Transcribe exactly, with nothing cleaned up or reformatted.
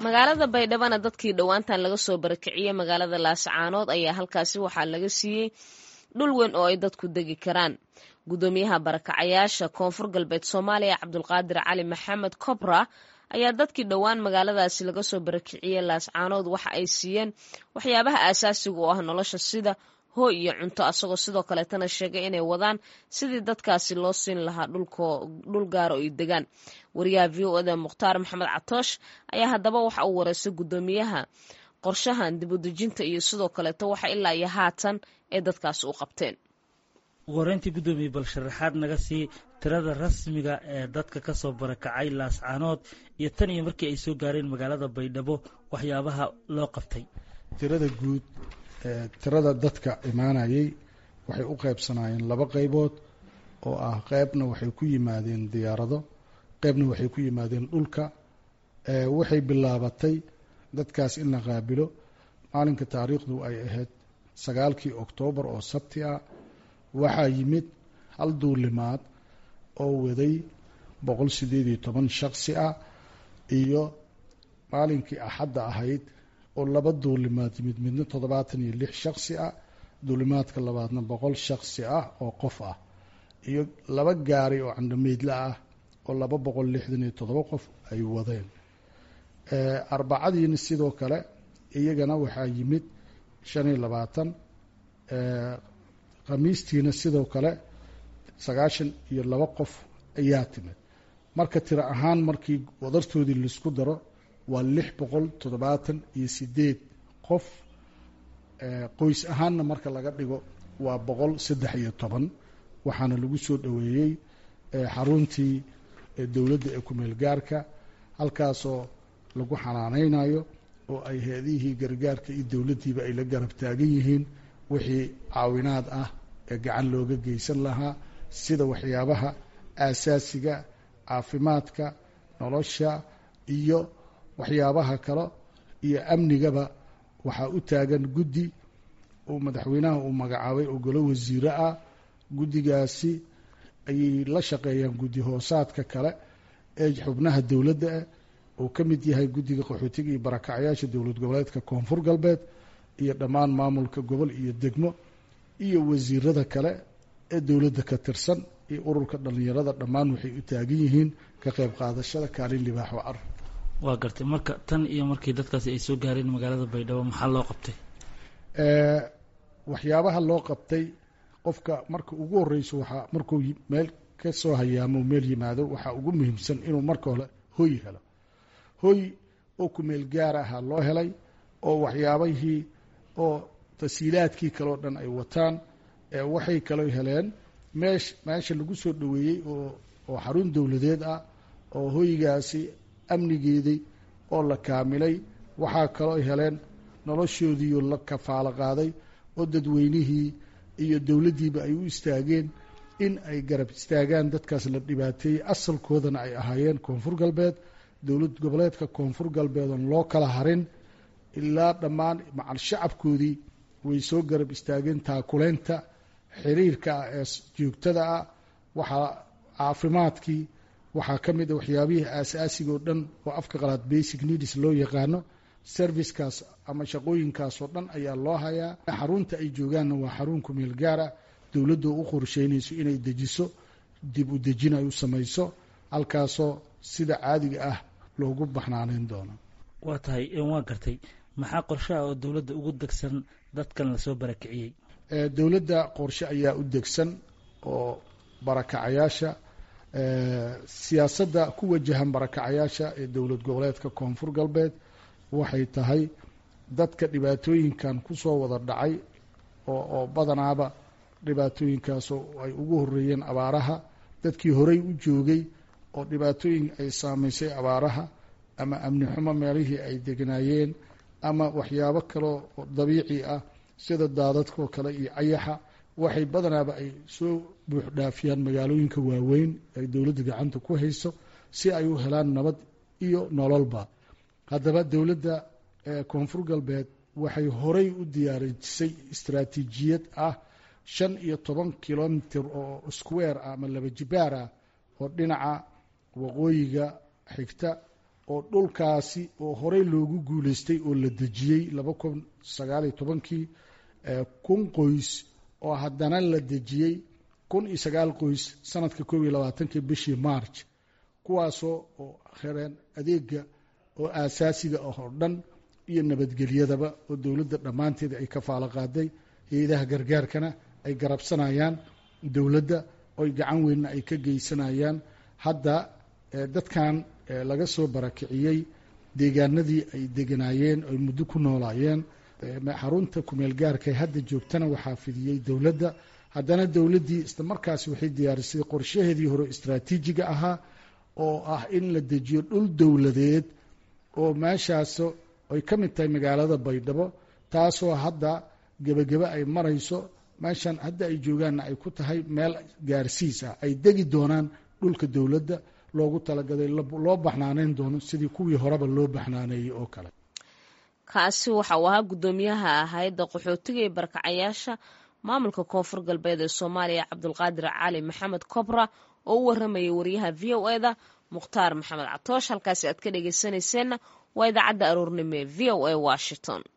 magaalada baydhabo dadkii dhowaantan laga soo barakiciyey magaalada laascaanood ayaa halkaasi waxaa laga siiyey dhul weyn oo ay dadku degi karaan. gudoomiyaha barakacayaasha koonfur galbeed Soomaaliya Cabdulqaadir Cali Maxamed Kobra ayaa dadkii dhowaan magaaladaasi laga soo barakiciyey laascaanood waxa ay siiyeen waxyaabaha aasaasiga u ah nolosha sida hooy iyo cunto, asagoo sidoo kaleetana sheegay inay wadaan sidii dadkaasi loo siin lahaa dhul gaaro ay degaan. wariyaha v o da Mukhtaar Maxamed Catoosh ayaa haddaba waxa uu wareysay gudoomiyaha qorshahan dib u dejinta iyo sidoo kaleeto waxa ilaa iyo haatan ee dadkaasi u qabteen. wareyntii gudoomiye bal sharaxaad naga sii tirada rasmiga ee dadka ka soo barakacay laascaanood iyo tan iyo markii ay soo gaareen magaalada baydhabo waxyaabaha loo qabtay. tirada guud tirada dadka imaanayay waxay u qaybsanayeen laba qaybood oo ah qaybna waxay ku yimaadeen diyaarado, qaybna waxay ku yimaadeen dhulka. waxay bilaabatay dadkaas in la qaabilo maalinka taariikhdu ay ahayd sagaalkii oktoobar oo sabti ah. waxaa yimid hal duulimaad oo waday boqol sideed iyo toban shaksi ah iyo maalinkii axadda ahayd oo laba duulimaad yimid, midna toddobaatan iyo lix shaksi ah, duulimaadka labaadna boqol shaksi ah oo qof ah, iyo laba gaari oo candhameydla ah oo laba boqol lixdan iyo toddoba qof ay wadeen. arbacadiina sidoo kale iyagana waxaa yimid shan iyo labaatan, khamiistiina sidoo kale sagaashan iyo laba qof ayaa timid. marka tiro ahaan markii wadartoodii laisku daro waa lix boqol toddobaatan iyo sideed qof. qoys ahaanna marka laga dhigo waa boqol saddex iyo toban. waxaana lagu soo dhoweeyey xaruntii dowladda ee kumeel gaarka, halkaasoo lagu xanaaneynayo oo ay hay-adihii gargaarka iyo dowladdiiba ay la garab taagan yihiin wixii caawinaad ah ee gacan looga geysan lahaa, sida waxyaabaha aasaasiga, caafimaadka, nolosha iyo waxyaabaha kale iyo amnigaba. waxaa u taagan guddi uu madaxweynaha uu magacaabay oo golo wasiire ah. guddigaasi ayay la shaqeeyaan guddi hoosaadka kale ee xubnaha dowladda ah oo ka mid yahay guddiga qaxootiga iyo barakacayaasha dowlad goboleedka koonfur galbeed iyo dhammaan maamulka gobol iyo degmo iyo wasiirada kale ee dowladda ka tirsan iyo ururka dhallinyarada. dhammaan waxay u taagan yihiin ka qayb qaadashada kaalin libaax oo ar. waa gartay. marka tan iyo markii dadkaasi ay soo gaareen magaalada baydhabo maxaa loo qabtay? waxyaabaha loo qabtay, qofka marka ugu horeyso waxaa markuu meel ka soo hayaamo meel yimaado waxaa ugu muhiimsan inuu marka hore hoy helo. hoy oo kumeel gaar ahaa loo helay oo waxyaabihii oo tasiilaadkii kaleo dhan ay wataan. waxay kaloo heleen meesh meesha lagu soo dhoweeyey oo oo xarun dowladeed ah oo hoygaasi amnigeedii oo la kaamilay. waxaa kaloo heleen noloshoodiioo la kafaalo qaaday oo dadweynihii iyo dowladdiiba ay u istaageen in ay garab istaagaan dadkaas la dhibaateeyey. asalkoodana ay ahaayeen koonfur galbeed, dowlad goboleedka koonfur galbeed oon loo kala harin ilaa dhammaan macal shacabkoodii way soo garab istaageen. taakuleynta xiriirka ah ee joogtada ah, waxaa caafimaadkii waxaa ka mid a waxyaabihii aasaasiga oo dhan oo afka qalaad basic needs loo yaqaano. servicekaas ama shaqooyinkaas oo dhan ayaa loo hayaa. xarunta ay joogaanna waa xarun kumeel gaara, dowladdu u qorsheynayso inay dejiso, dib u dejin ay u samayso, halkaasoo sida caadiga ah loogu baxnaaneyn doono. waa tahay waa gartay. maxaa qorshaha oo dowladda ugu degsan dadkan lasoo barakiciyey? dowladda qorshe ayaa u degsan oo barakacayaasha siyaasadda ku wajahan barakacayaasha ee dowlad goboleedka koonfur galbeed waxay tahay dadka dhibaatooyinkan ku soo wada dhacay oo oo badanaaba dhibaatooyinkaasoo ay ugu horeeyeen abaaraha. dadkii horey u joogay oo dhibaatooyin ay saamaysay abaaraha ama amni xumo meelihii ay degnaayeen ama waxyaabo kaleo dabiici ah sida daadadkoo kale iyo ayaxa, waxay badanaaba ay soo buux dhaafiyaan magaalooyinka waaweyn ay dowladda gacanta ku hayso si ay u helaan nabad iyo nololba. haddaba dowladda koonfur galbeed waxay horey u diyaarisay istaraatiijiyad ah shan iyo toban kilomitir oo square ah ama laba jibaar ah oo dhinaca waqooyiga xigta oo dhulkaasi oo horey loogu guulaystay oo la dejiyey laba kun sagaal iyo tobankii kun qoys oo haddana la dejiyey kun iyo sagaal qoys sanadka koob iyo labaatankii bishii march kuwaasoo oo hereen adeega oo aasaasiga ah oo dhan iyo nabadgelyadaba oo dowladda dhammaanteeda ay ka faalo qaaday hay-adaha gargaarkana ay garabsanayaan dowladda oy gacan weynna ay ka geysanayaan hadda dadkan laga soo barakiciyey deegaanadii ay deganaayeen oy muddo ku noolaayeen xarunta kumeel gaarka ee hadda joogtana waxaa fidiyey dowladda haddana dowladdii isla markaasi waxay diyaarisay qorshaheedii hore istraatiijiga ahaa oo ah in la dejiyo dhul dowladeed oo meeshaas ay ka mid tahay magaalada baydhabo taasoo hadda gebagebe ay marayso meeshan hadda ay joogaanna ay ku tahay meel gaarsiis ah ay degi doonaan dhulka dowladda loogu talagalay loo baxnaaneyn doono sidii kuwii horeba loo baxnaaneeyey oo kale kaasi waxa uu ahaa guddoomiyaha hay'adda qaxootiga ee barakacayaasha maamulka koonfur galbeed ee soomaaliya cabdulqaadir cali maxamed kobra oo u waramayay wariyaha v o eda mukhtaar maxamed catoosh halkaasi aad ka dhegeysanayseena waa idaacadda aroornimo ee v o a washington